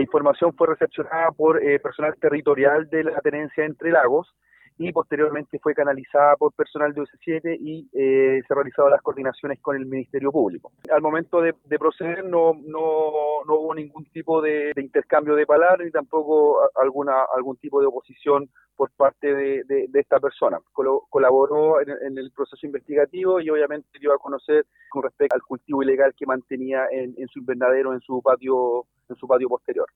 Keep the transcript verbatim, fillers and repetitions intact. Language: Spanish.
información fue recepcionada por eh, personal territorial de la tenencia Entre Lagos y posteriormente fue canalizada por personal de U C siete y eh, se realizaron las coordinaciones con el Ministerio Público. Al momento de, de proceder no, no, no hubo ningún tipo de, de intercambio de palabras ni tampoco alguna algún tipo de oposición por parte de, de, de esta persona. Colo, colaboró en, en el proceso investigativo y obviamente dio a conocer con respecto al cultivo ilegal que mantenía en, en su invernadero, en su patio, en su patio posterior.